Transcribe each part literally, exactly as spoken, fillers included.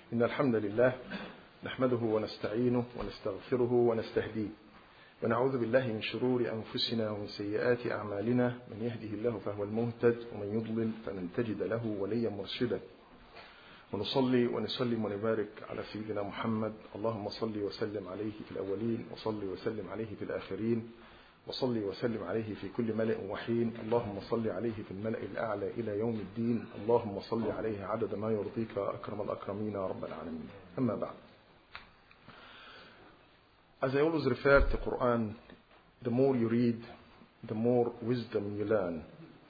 إن الحمد لله نحمده ونستعينه ونستغفره ونستهديه ونعوذ بالله من شرور أنفسنا ومن سيئات أعمالنا من يهده الله فهو المهتد ومن يضلل فلن تجد له وليا مرشدا ونصلي ونسلم ونبارك على سيدنا محمد اللهم صل وسلم عليه في الأولين وصل وسلم عليه في الآخرين وصل وسلم عليه في كل ملأ وحين اللهم صل عليه في الملأ الأعلى إلى يوم الدين اللهم صل عليه عدد ما يرضيك أكرم الأكرمين يا رب العالمين. أما بعد, as I always refer to Quran, the more you read, the more wisdom you learn.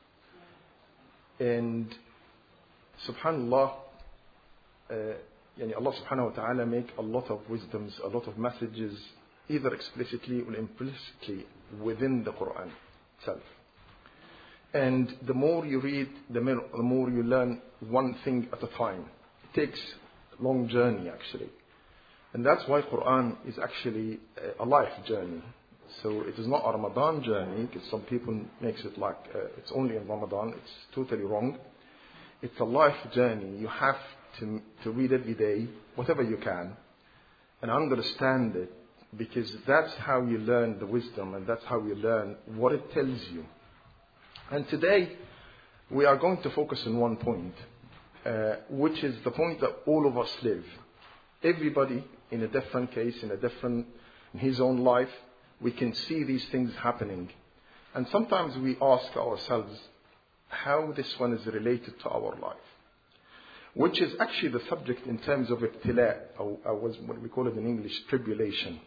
And subhanallah, uh, yani Allah subhanahu wa ta'ala make a lot of wisdoms, a lot of messages, either explicitly or implicitly within the Quran itself. And the more you read, the more, the more you learn one thing at a time. It takes a long journey actually. And that's why Quran is actually a life journey. So it is not a Ramadan journey, because some people makes it like uh, it's only in Ramadan. It's totally wrong. It's a life journey. You have to, to read every day, whatever you can, and understand it, because that's how you learn the wisdom and that's how you learn what it tells you. And today we are going to focus on one point, uh, which is the point that all of us live. Everybody in a different case, in a different, in his own life, we can see these things happening. And sometimes we ask ourselves how this one is related to our life, which is actually the subject in terms of ibtila, or, or what we call it in English, tribulation.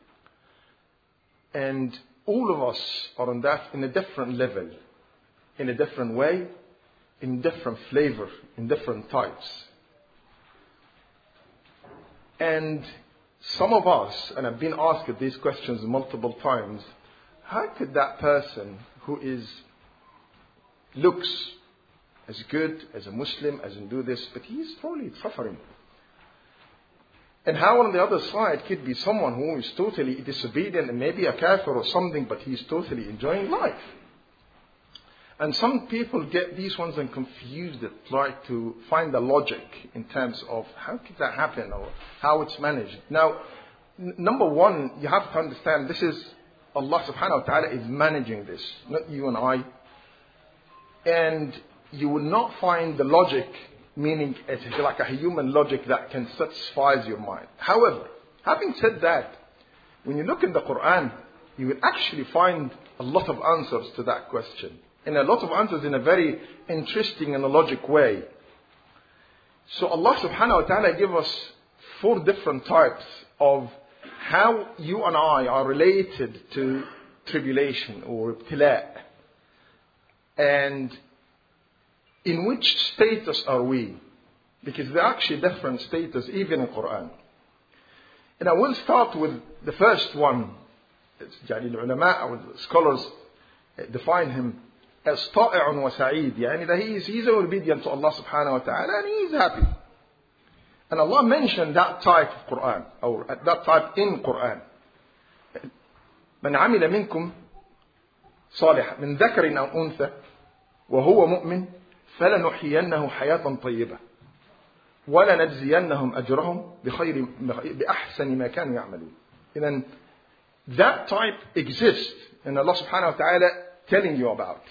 And all of us are on that in a different level, in a different way, in different flavor, in different types. And some of us, and I've been asked these questions multiple times, how could that person who is looks as good as a Muslim, as in do this, but he's probably suffering? And how on the other side could be someone who is totally disobedient and maybe a kafir or something, but he's totally enjoying life? And some people get these ones and confused it, try to find the logic in terms of how could that happen or how it's managed. Now, n- number one, you have to understand this is Allah subhanahu wa ta'ala is managing this, not you and I. And you will not find the logic, meaning it's like a human logic that can satisfy your mind. However, having said that, when you look in the Quran, you will actually find a lot of answers to that question. And a lot of answers in a very interesting and a logic way. So Allah subhanahu wa ta'ala gave us four different types of how you and I are related to tribulation or ibtila. And in which status are we? Because there are actually different status even in Quran. And I will start with the first one. The ulama or the scholars define him as طائع وسعيد, يعني that he is he's obedient to Allah subhanahu wa ta'ala and he is happy. And Allah mentioned that type of Quran, or that type in Quran. من عمل منكم صالحا من ذكر أو أنثى وهو مؤمن فلنحيينه حياة طيبة ولنجزينهم أجرهم بخير بأحسن ما كانوا يعملون. Then that type exists, and Allah subhanahu wa ta'ala telling you about.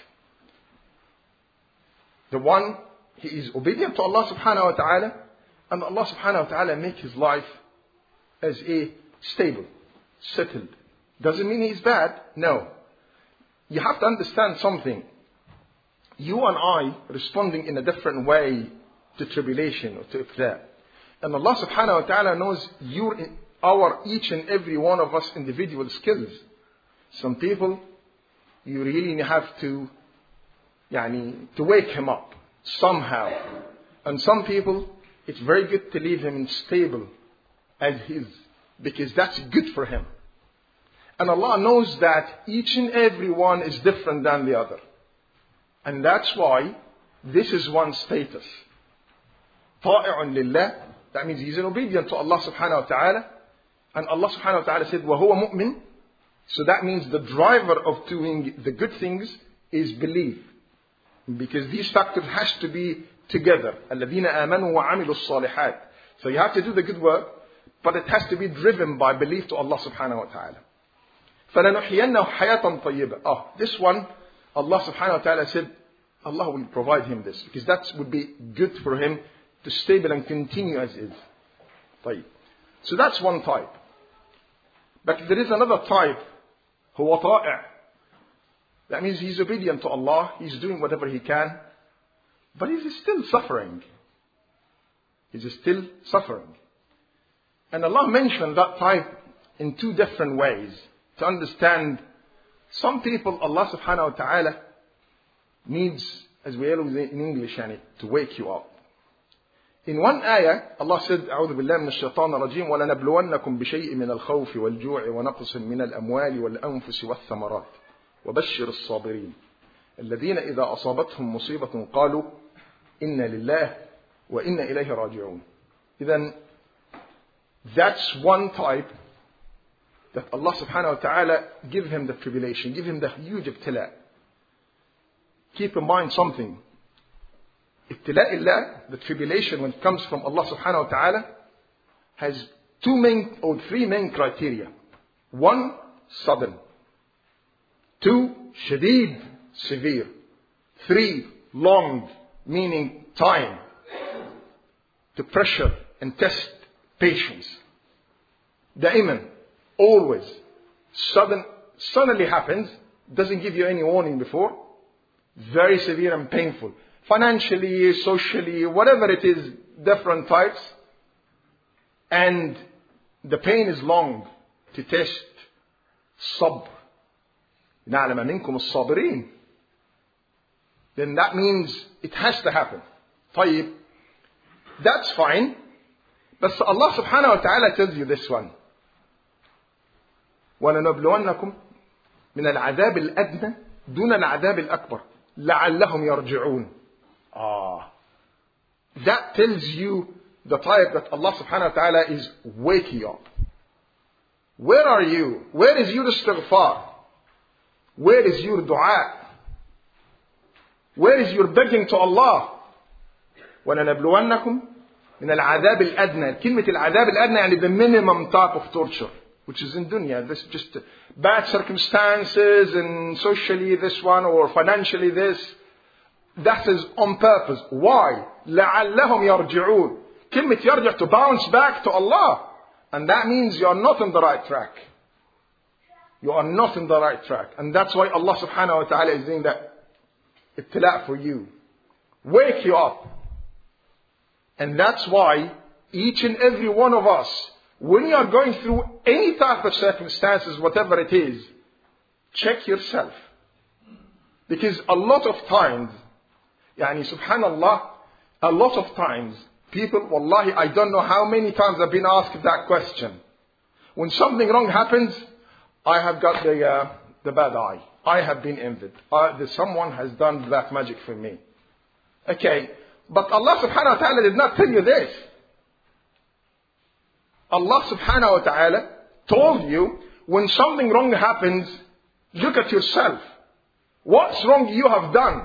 The one, he is obedient to Allah subhanahu wa ta'ala, and Allah subhanahu wa ta'ala make his life as a stable, settled. Doesn't mean he's bad, no. You have to understand something. You and I responding in a different way to tribulation or to ibtila. And Allah subhanahu wa ta'ala knows your, our, each and every one of us individual skills. Some people, you really have to Yani, to wake him up somehow. And some people, it's very good to leave him stable as his, because that's good for him. And Allah knows that each and every one is different than the other. And that's why this is one status. طائع لله, that means he's obedient to Allah subhanahu wa ta'ala. And Allah subhanahu wa ta'ala said, وَهُوَ مُؤْمِن. So that means the driver of doing the good things is belief. Because these factors has to be together. الَّذِينَ آمَنُوا وَعَمِلُوا الصَّالِحَاتِ. So you have to do the good work, but it has to be driven by belief to Allah subhanahu wa ta'ala. فَلَنُحْيَنَّهُ حَيَاةً طَيِّبًا. Oh, this one, Allah subhanahu wa ta'ala said, Allah will provide him this, because that would be good for him to stable and continue as is. طيب. So that's one type. But there is another type, هو طائع. That means he's obedient to Allah, he's doing whatever he can, but he's still suffering. He's still suffering. And Allah mentioned that type in two different ways to understand. Some people, Allah subhanahu wa ta'ala needs, as we always say in English, yani, to wake you up. In one ayah, Allah said, أعوذ بالله من الشيطان الرجيم وَلَنَبْلُوَنَّكُمْ بِشَيْءٍ مِنَ الْخَوْفِ وَالْجُوعِ وَنَقْصٍ مِنَ الْأَمْوَالِ وَالْأَنفُسِ وَالثَّمَرَاتِ وَبَشِّرِ الصَّابِرِينَ الَّذِينَ إِذَا أَصَابَتْهُم مُصِيبَةٌ قَالُوا إِنَّا لِلَّهِ وَإِنَّا إِلَيْهِ راجعون. Then that's one type that Allah subhanahu wa ta'ala give him the tribulation, give him the huge ibtila. Keep in mind something. Ibtila illah, the tribulation when it comes from Allah subhanahu wa ta'ala, has two main or three main criteria. One, sudden. Two, shadid, severe. Three, long, meaning time. To pressure and test patience. Daiman, always. Sudden, suddenly happens, doesn't give you any warning before. Very severe and painful. Financially, socially, whatever it is, different types. And the pain is long to test. Sabr. نَعْلَمَ مِنْكُمُ الصَّابِرِينَ. Then that means it has to happen. طيب. That's fine. But Allah subhanahu wa ta'ala tells you this one. وَلَنَبْلُوَنَّكُمْ مِنَ الْعَذَابِ الْأَدْنَى دُونَ الْعَذَابِ الْأَكْبَرِ لَعَلَّهُمْ يَرْجِعُونَ. Ah. That tells you the type that Allah subhanahu wa ta'ala is waking up. Where are you? Where is your istighfar? Where is your dua? Where is your begging to Allah? وَلَنَبْلُوَنَّكُمْ من العذاب الأدنى. كلمة العذاب الأدنى يعني the minimum type of torture, which is in dunya. This just bad circumstances and socially this one or financially this. That is on purpose. Why? لَعَلَّهُمْ يَرْجِعُونَ. كلمة يرجع, to bounce back to Allah. And that means you are not on the right track. You are not on the right track. And that's why Allah subhanahu wa ta'ala is doing that ibtila for you. Wake you up. And that's why each and every one of us, when you are going through any type of circumstances, whatever it is, check yourself. Because a lot of times, yani subhanallah, a lot of times, people, wallahi, I don't know how many times I've been asked that question. When something wrong happens, I have got the, uh, the bad eye. I have been envied. Uh, someone has done black magic for me. Okay. But Allah subhanahu wa ta'ala did not tell you this. Allah subhanahu wa ta'ala told you when something wrong happens, look at yourself. What's wrong you have done?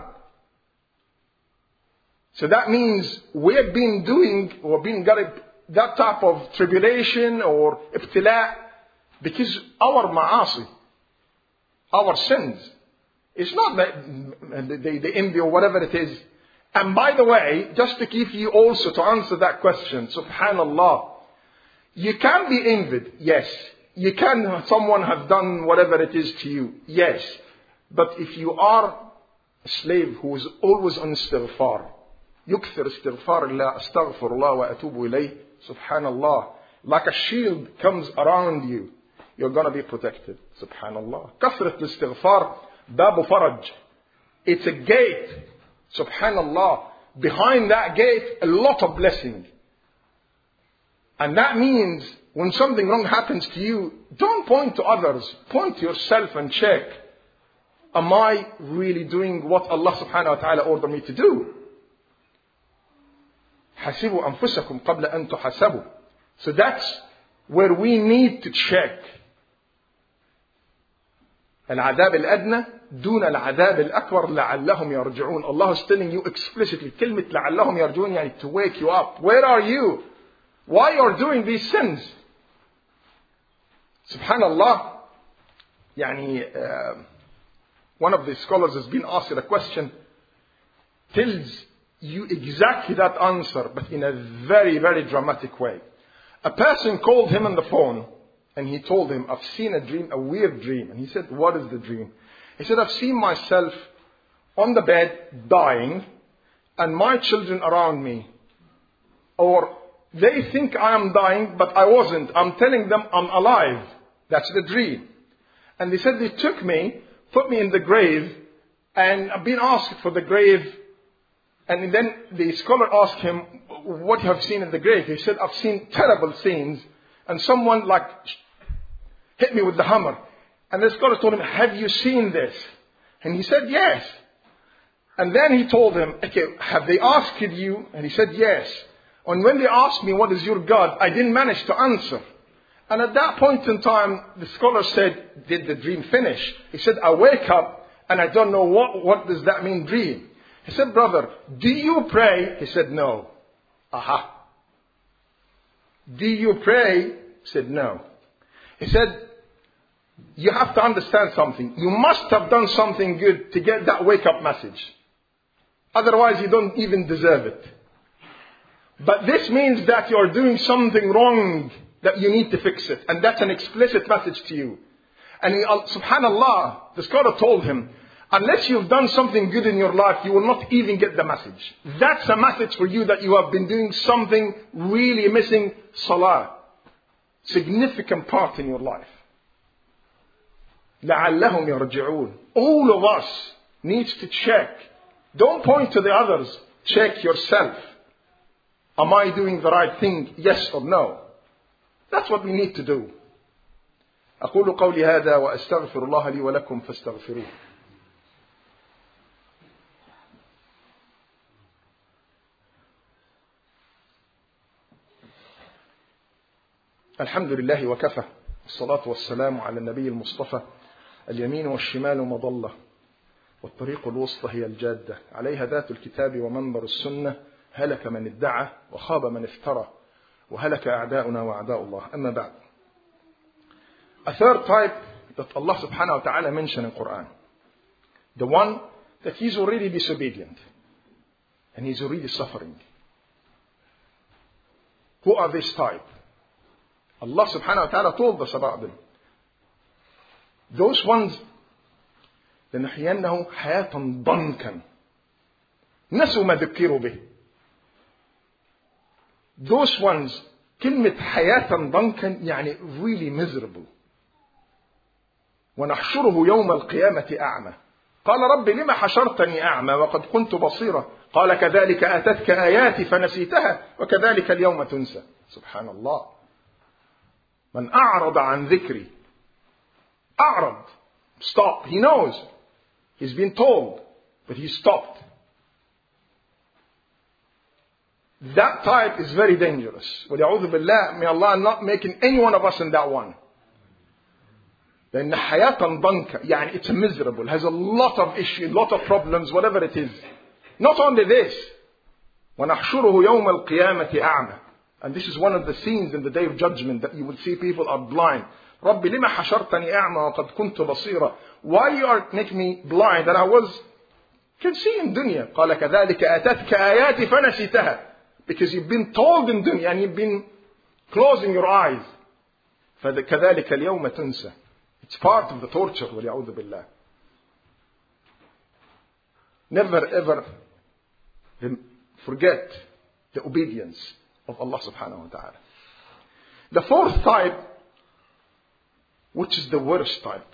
So that means we have been doing or been got that type of tribulation or ibtila because our ma'asi, our sins. It's not that the, the envy or whatever it is. And by the way, just to give you also to answer that question, subhanallah, you can be envied, yes. You can, someone have done whatever it is to you, yes. But if you are a slave who is always on istighfar, يكثر استغفار الله استغفر الله وأتوب إليه, subhanallah, like a shield comes around you, you're going to be protected, subhanallah. كثرة الاستغفار باب فرج. It's a gate. Subhanallah, behind that gate, a lot of blessing. And that means when something wrong happens to you, don't point to others. Point to yourself and check. Am I really doing what Allah subhanahu wa ta'ala ordered me to do? حَسِبُوا أَنفُسَكُمْ قَبْلَ أَن تُحَسَبُوا. So that's where we need to check. العذاب الأدنى دون العذاب الأكبر لعلهم يرجعون. Allah is telling you explicitly, كلمة لعلهم يرجعون يعني to wake you up. Where are you? Why you're doing these sins? Subhanallah. Yani, uh, one of the scholars has been asked a question, tells you exactly that answer, but in a very, very dramatic way. A person called him on the phone and he told him, I've seen a dream, a weird dream. And he said, what is the dream? He said, I've seen myself on the bed dying and my children around me. Or they think I am dying, but I wasn't. I'm telling them I'm alive. That's the dream. And they said they took me, put me in the grave, and I've been asked for the grave. And then the scholar asked him, what you have seen in the grave? He said, I've seen terrible scenes. And someone like hit me with the hammer. And the scholar told him, have you seen this? And he said, yes. And then he told him, okay, have they asked you? And he said, yes. And when they asked me, what is your God? I didn't manage to answer. And at that point in time, the scholar said, did the dream finish? He said, I wake up and I don't know what, what does that mean, dream? He said, brother, do you pray? He said, no. Aha. Do you pray? He said, no. He said, you have to understand something. You must have done something good to get that wake-up message. Otherwise, you don't even deserve it. But this means that you're doing something wrong, that you need to fix it. And that's an explicit message to you. And he, subhanallah, the scholar told him, unless you've done something good in your life, you will not even get the message. That's a message for you that you have been doing something really missing, salah. Significant part in your life. لَعَلَّهُمْ يَرْجِعُونَ. All of us needs to check. Don't point to the others. Check yourself. Am I doing the right thing? Yes or no? That's what we need to do. أقول قولي هذا وأستغفر الله لي ولكم فاستغفروه. الحمد لله وكفى الصلاة والسلام على النبي المصطفى اليمين والشمال مضلة والطريق الوسطى هي الجادة عليها ذات الكتاب ومنبر السنة هلك من ادعى وخاب من افترى وهلك أعداؤنا وأعداء الله. أما بعد. A third type that Allah subhanahu wa ta'ala mentioned in Quran. The one that he's already disobedient and he's already suffering. Who are this type? Allah subhanahu wa ta'ala told us about them. Those ones, لنحيينهم حياة ضنكا نسوا ما ذكروا به. Those ones, كلمة حياة ضنكا يعني really miserable. ونحشره يوم القيامة أعمى. قال رب لما حشرتني أعمى وقد كنت بصيرا قال كذلك أتتك آياتي فنسيتها وكذلك اليوم تنسى. سبحان الله. من أعرض عن ذكري. أعرض. Stop. He knows. He's been told. But he stopped. That type is very dangerous. وَلِعُوذُ بِاللَّهِ. May Allah not making any one of us in that one. لأن حياة ضنكا يعني it's miserable, has a lot of issues, a lot of problems, whatever it is. Not only this, ونحشره يوم القيامة أعمى. And this is one of the scenes in the day of judgment that you will see people are blind. رب لما حشرتني أعمى وقد كنت بصيرا. Why you are making me blind? And I was can see in dunya. قال كذلك أتتك آياتي فنسيتها. Because you've been told in dunya and you've been closing your eyes. فكذلك اليوم تنسى. It's part of the torture. وَلِعُوذُ بِاللَّهِ. Never ever forget the obedience of Allah subhanahu wa ta'ala. The fourth type, which is the worst type.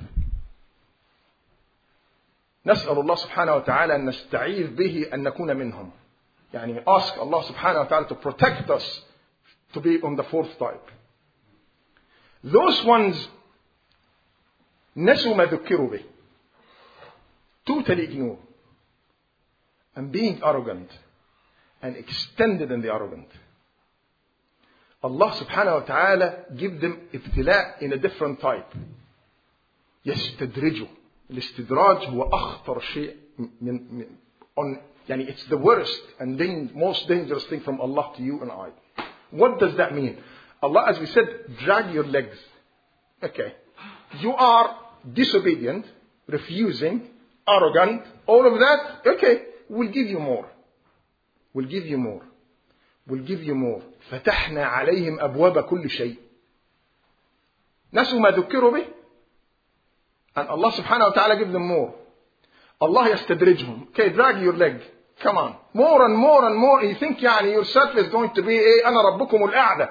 نسأل الله سبحانه وتعالى أن نستعيذ به أن نكون منهم. يعني ask Allah subhanahu wa ta'ala to protect us to be on the fourth type. Those ones نسوا ما ذكروا به. Totally ignore. And being arrogant. And extended in the arrogant. Allah subhanahu wa ta'ala give them ibtila in a different type. يستدرجوا. الاستدراج هو أخطر شيء من on يعني it's the worst and then most dangerous thing from Allah to you and I. What does that mean? Allah, as we said, drag your legs. Okay. You are disobedient, refusing, arrogant, all of that. Okay. We'll give you more. We'll give you more. We'll give you more. فتحنا عليهم أبواب كل شيء. نسوا ما ذكروا به. And Allah subhanahu wa ta'ala give them more. Allah يستدرجهم. Okay, drag your leg. Come on. More and more and more. You think يعني yourself is going to be إيه أنا ربكم الأعلى.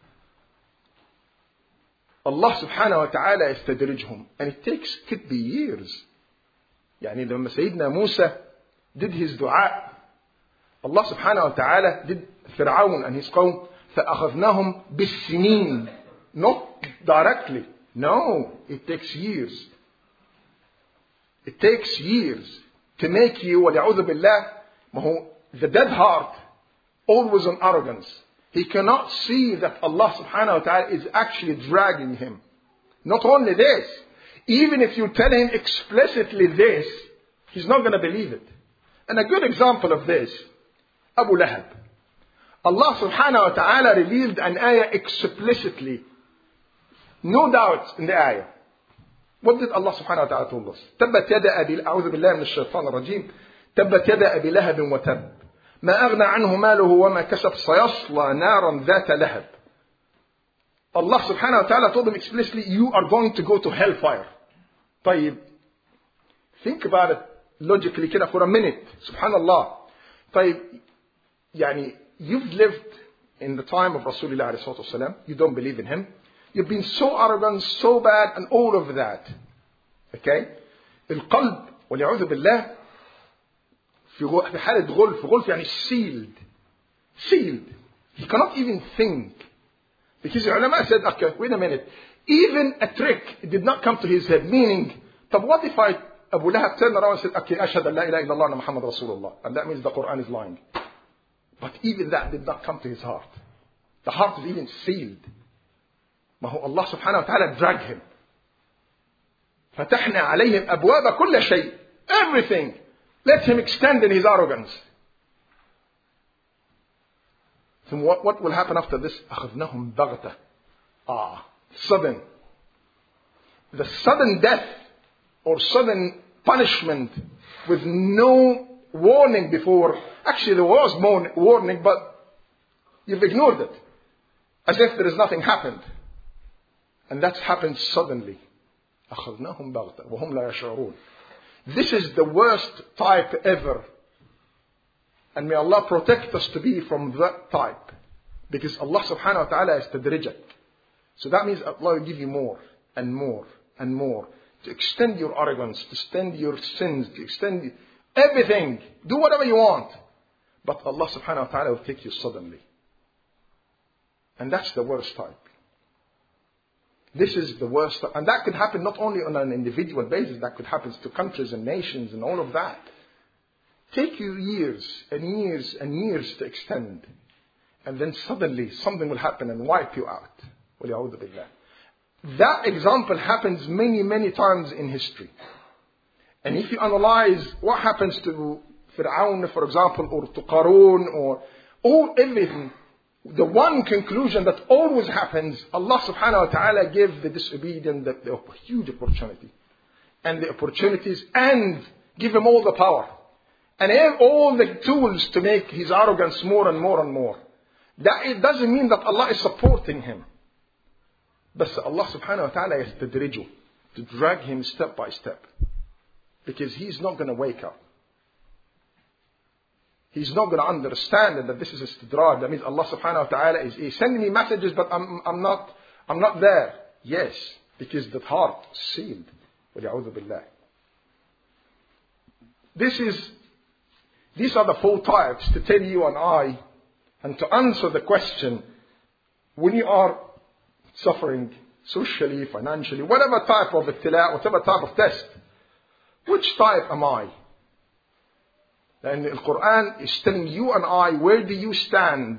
Allah subhanahu wa ta'ala يستدرجهم. And it takes, could be years. يعني لما سيدنا موسى did his dua, Allah subhanahu wa ta'ala did Fir'aun and his qawm, فأخذناهم بالسنين. Not directly. No, it takes years. It takes years to make you, وَلِعُوذُ بِاللَّهِ, the dead heart, always on arrogance. He cannot see that Allah subhanahu wa ta'ala is actually dragging him. Not only this, even if you tell him explicitly this, he's not going to believe it. And a good example of this, Abu Lahab. Allah subhanahu wa ta'ala revealed an ayah explicitly. No doubt in the ayah. What did Allah subhanahu wa ta'ala tell us? تبت يد أبي أعوذ بالله من الشيطان الرجيم تبت يد أبي لهب وتب ما أغنى عنه ماله وما كسب سيصلى نارا ذات لهب. Allah subhanahu wa ta'ala told them explicitly, you are going to go to hellfire. طيب, think about it logically كده for a minute. Subhanallah. طيب, يعني you've lived in the time of Rasulullah alayhi salatu wasalam. You don't believe in him. You've been so arrogant, so bad, and all of that. Okay? القلب والعياذ بالله في حالة غلف. غلف يعني sealed. Sealed. He cannot even think. Because the ulama said, okay, wait a minute. Even a trick did not come to his head. Meaning, طب what if I, Abu Lahab turned around and said, okay, أشهد أن لا إله إلا الله أن محمد رسول الله. And that means the Quran is lying. But even that did not come to his heart. The heart is even sealed. ما هو Allah subhanahu wa ta'ala dragged him. فتحنا عليهم أبواب كل شيء. Everything. Let him extend in his arrogance. So what, what will happen after this? أخذناهم بغتة. Ah, sudden. The sudden death or sudden punishment with no warning before. Actually, there was more warning, but you've ignored it. As if there is nothing happened. And that's happened suddenly. أخذناهم بغتة وهم لا يشعرون. This is the worst type ever. And may Allah protect us to be from that type. Because Allah subhanahu wa ta'ala is tadrijak. So that means Allah will give you more and more and more. To extend your arrogance, to extend your sins, to extend everything. Do whatever you want. But Allah subhanahu wa ta'ala will take you suddenly. And that's the worst type. This is the worst. And that could happen not only on an individual basis. That could happen to countries and nations and all of that. Take you years and years and years to extend. And then suddenly something will happen and wipe you out. وَلِيَعُوذُ بِاللَّهِ. That example happens many, many times in history. And if you analyze what happens to Fir'aun, for example, or to Qarun, or all everything, the one conclusion that always happens, Allah subhanahu wa ta'ala gave the disobedient the, the huge opportunity. And the opportunities, and give him all the power. And have all the tools to make his arrogance more and more and more. That it doesn't mean that Allah is supporting him. But Allah subhanahu wa ta'ala yastadriju, to drag him step by step. Because he's not going to wake up. He's not going to understand that this is istidraj. That means Allah subhanahu wa ta'ala is, is sending me messages, but I'm, I'm not, I'm not there. Yes, because the heart is sealed. وَلِعُوذُ بِاللَّهِ. This is, these are the four types to tell you and I, and to answer the question, when you are suffering socially, financially, whatever type of ibtila, whatever type of test, which type am I? And the Quran is telling you and I, where do you stand?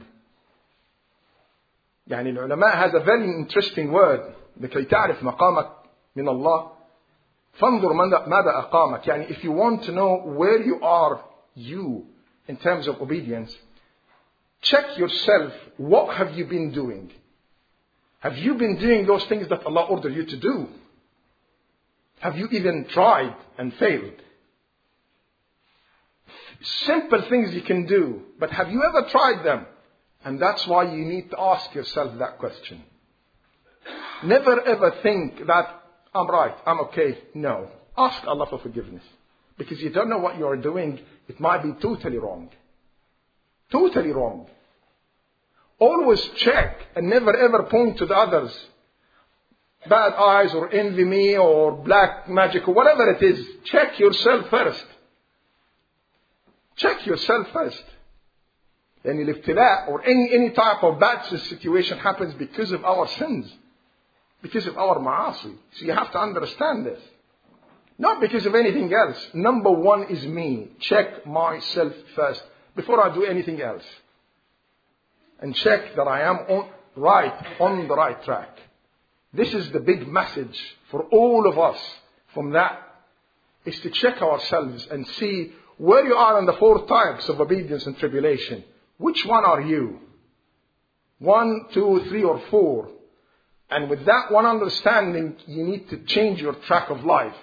يعني العلماء has a very interesting word. لكي تعرف مقامك من الله فانظر ماذا أقامك. يعني if you want to know where you are, you, in terms of obedience, check yourself. What have you been doing? Have you been doing those things that Allah ordered you to do? Have you even tried and failed? Simple things you can do, but have you ever tried them? And that's why you need to ask yourself that question. Never ever think that I'm right, I'm okay. No. Ask Allah for forgiveness. Because you don't know what you are doing. It might be totally wrong. Totally wrong. Always check and never ever point to the others. Bad eyes or envy me or black magic or whatever it is. Check yourself first. Check yourself first. Then you live to that, or any, any type of bad situation happens because of our sins. Because of our ma'asi. So you have to understand this. Not because of anything else. Number one is me. Check myself first before I do anything else. And check that I am on, right, on the right track. This is the big message for all of us from that, is to check ourselves and see where you are in the four types of obedience and tribulation. Which one are you? One, two, three, or four. And with that one understanding, you need to change your track of life.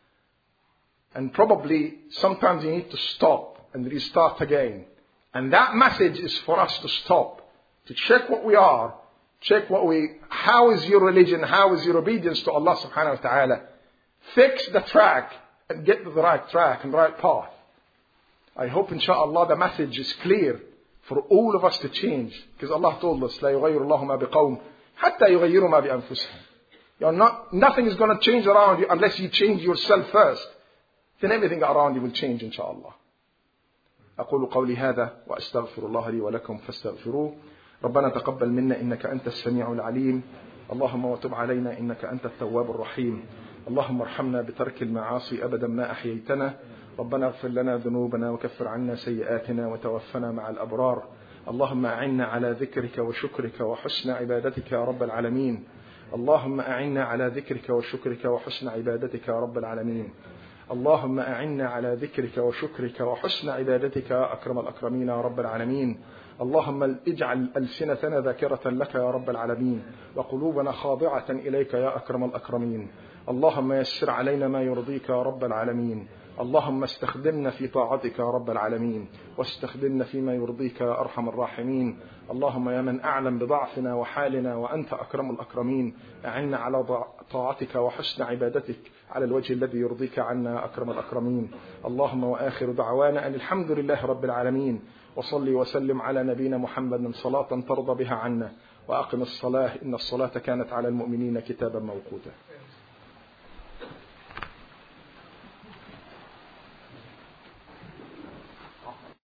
And probably sometimes you need to stop and restart again. And that message is for us to stop, to check what we are, check what we, how is your religion, how is your obedience to Allah subhanahu wa ta'ala. Fix the track and get to the right track and the right path. I hope inshaAllah the message is clear for all of us to change. Because Allah told us, لا يغير الله ما بقوم حتى يغيروا ما بأنفسهم. You're not, nothing is going to change around you unless you change yourself first. Then everything around you will change inshaAllah. أقول قولي هذا وأستغفر الله لي ولكم فاستغفروه. ربنا تقبل منا إنك أنت السميع العليم. اللهم وتب علينا إنك أنت التواب الرحيم. اللهم ارحمنا بترك المعاصي أبدا ما أحييتنا. ربنا اغفر لنا ذنوبنا وكفر عنا سيئاتنا وتوفنا مع الأبرار. اللهم أعنا على ذكرك وشكرك وحسن عبادتك يا رب العالمين. اللهم أعنا على ذكرك وشكرك وحسن عبادتك يا رب العالمين. اللهم أعنا على ذكرك وشكرك وحسن عبادتك يا أكرم الأكرمين يا رب العالمين. اللهم اجعل ألسنتنا ذاكرة لك يا رب العالمين وقلوبنا خاضعة إليك يا أكرم الأكرمين. اللهم يسر علينا ما يرضيك يا رب العالمين. اللهم استخدمنا في طاعتك يا رب العالمين واستخدمنا فيما يرضيك يا أرحم الراحمين. اللهم يا من أعلم بضعفنا وحالنا وأنت أكرم الأكرمين أعنا على طاعتك وحسن عبادتك على الوجه الذي يرضيك عنا أكرم الأكرمين. اللهم وآخر دعوانا أن الحمد لله رب العالمين وصلي وسلم على نبينا محمد صلاة ترضى بها عنا وأقم الصلاة إن الصلاة كانت على المؤمنين كتابا موقوتا.